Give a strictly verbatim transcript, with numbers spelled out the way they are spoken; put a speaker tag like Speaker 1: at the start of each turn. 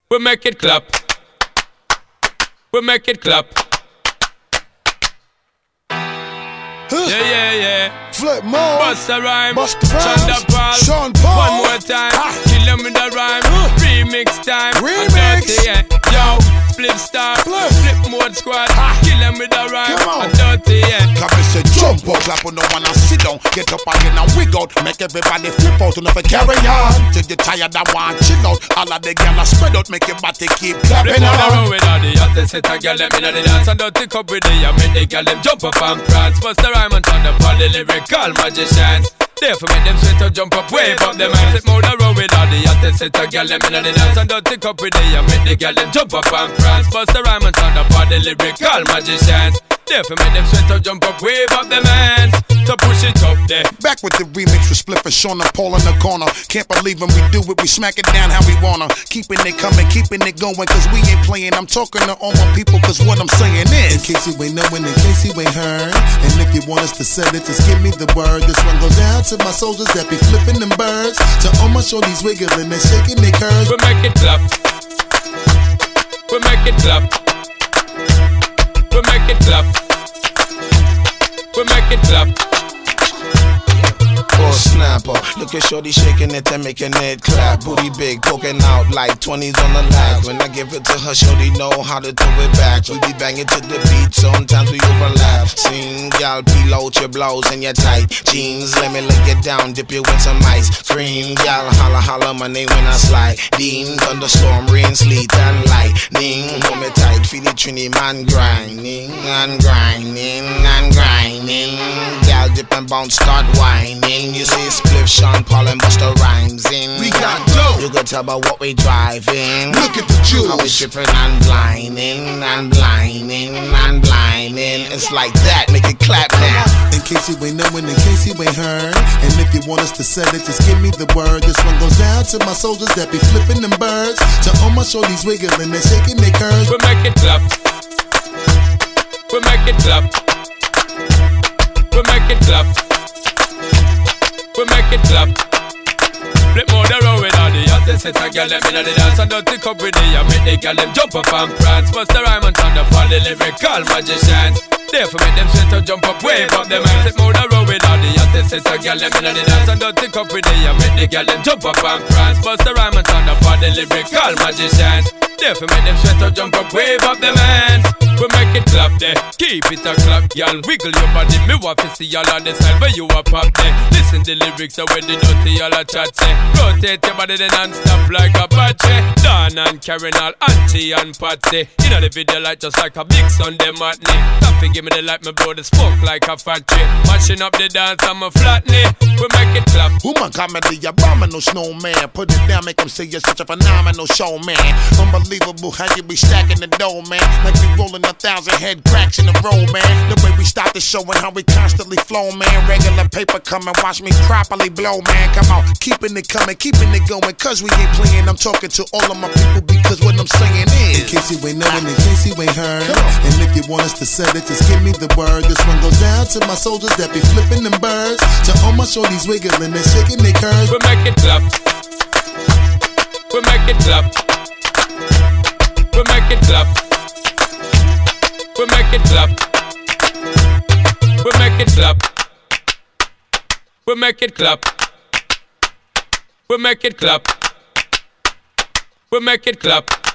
Speaker 1: We make it clap. We make it clap.
Speaker 2: Huh?
Speaker 1: Yeah, yeah, yeah.
Speaker 2: Flip mode.
Speaker 1: Bust a rhyme.
Speaker 2: Bust the rhymes.
Speaker 1: Sean Paul.
Speaker 2: Sean Paul.
Speaker 1: One more time.
Speaker 2: Ah.
Speaker 1: Kill them with a rhyme.
Speaker 2: Huh.
Speaker 1: Remix time.
Speaker 2: Remix.
Speaker 1: Dirty, yeah. Yo, flip star.
Speaker 2: Flip.
Speaker 1: Flip mode squad.
Speaker 2: Ah.
Speaker 1: Kill them with a rhyme.
Speaker 2: Come on.
Speaker 1: Dirty, yeah.
Speaker 2: Come and say jump or clap on the one and sit down. Get up again and wiggle. Make everybody flip out enough and carry on. Till you tired and want chill out. All of the gyal spread out. Make your body keep clapping
Speaker 1: Flip on the
Speaker 2: on.
Speaker 1: road with all the hottest set a girl them inna the dance and dirty cup with the I make the girl them jump up and prance. Bust the rhyme and turn up all the lyrical magicians. Therefore make them sweat or jump up, wave up them hands. Flip on the road with all the hottest set a girl them inna the dance and dirty cup with the I make the girl them jump up and prance. Bust the rhyme and turn up all the lyrical magicians. Therefore make them sweat or jump up, wave up them hands. So push it up there.
Speaker 2: Back with the remix with Spliff and Sean and Paul in the corner. Can't believe when we do it, we smack it down how we wanna. Keeping it coming, keeping it going, cause we ain't playing. I'm talking to all my people, cause what I'm saying is,
Speaker 3: in case you ain't knowing, in case you ain't heard, and if you want us to sell it, just give me the word. This one goes down to my soldiers that be flipping them birds, to all my shorties wiggling and shaking their curves.
Speaker 1: We make it clap. We make it clap. We make it clap. We make it clap.
Speaker 4: Or snapper, look at shorty shaking it and making it clap. Booty big, poking out like twenties on the lag. When I give it to her, shorty know how to throw it back. We be banging to the beat, sometimes we overlap. Sing, y'all peel out your blouse and your tight jeans. Let me lay it down, dip you in some ice. Scream, y'all holla holla my name when I slide. Dean, thunderstorm, rain, sleet and lightning. Hold me tight, feel the trini man grinding and grinding and grinding. Y'all dip and bounce, start whining. You see Spliff, Sean Paul and Busta Rhymes in.
Speaker 2: we got dope.
Speaker 4: You can tell by what we driving.
Speaker 2: Look at the
Speaker 4: How we
Speaker 2: juice.
Speaker 4: tripping and blinding and blinding and blinding. It's like that, make it clap now.
Speaker 3: In case you ain't knowing, in case you ain't heard, and if you want us to sell it, just give me the word. This one goes down to my soldiers that be flipping them birds, to all my shorties wiggling and shaking their curves.
Speaker 1: We make it clap. We make it clap. We make it clap. We make it clap. Flip more the road with all the hottest set a girl them inna the dance and dirty cup with the I make the girl them jump up and prance. Bust the rhyme and turn up all the lyrical magicians. Therefore make them sweat or jump up, wave up them hands. Flip more the road with all the hottest set a girl them inna the dance and dirty cup with the I make the girl them jump up and prance. Bust the rhyme and turn up all the lyrical magicians. Therefore make them sweat or jump up, wave up them hands. We make it clap there, keep it a clap, y'all. Wiggle your body, me want to see y'all on the side where you a pop there. Listen the lyrics of where the dirty y'all a chat say. Rotate your body then non-stop like a Apache. Dan and Karen all Auntie and Patsy. You know the video like just like a big Sunday matinee. Stop and give me the light, me blow the smoke like a factory. Mashing up the dance, I'm a flatney. We make it clap.
Speaker 2: Woman comedy, abominable snowman. Put it down, make them say you're such a phenomenal showman. Unbelievable how you be stacking the dough, man. Like we rolling a thousand head cracks in a row, man. The way we start the show and how we constantly flow, man. Regular paper coming, watch me properly blow, man. Come on, keeping it coming, keeping it going, cause we ain't playing. I'm talking to all of my people because what I'm saying is,
Speaker 3: in case you ain't knowing, in case you ain't heard, and if you want us to sell it, just give me the word. This one goes down to my soldiers that be flipping them birds, to all my shorties wiggling and shaking their curves.
Speaker 1: We make it clap. We make it clap. We make it clap. We make it clap. We make it clap. We make it clap. We make it clap. We make it clap.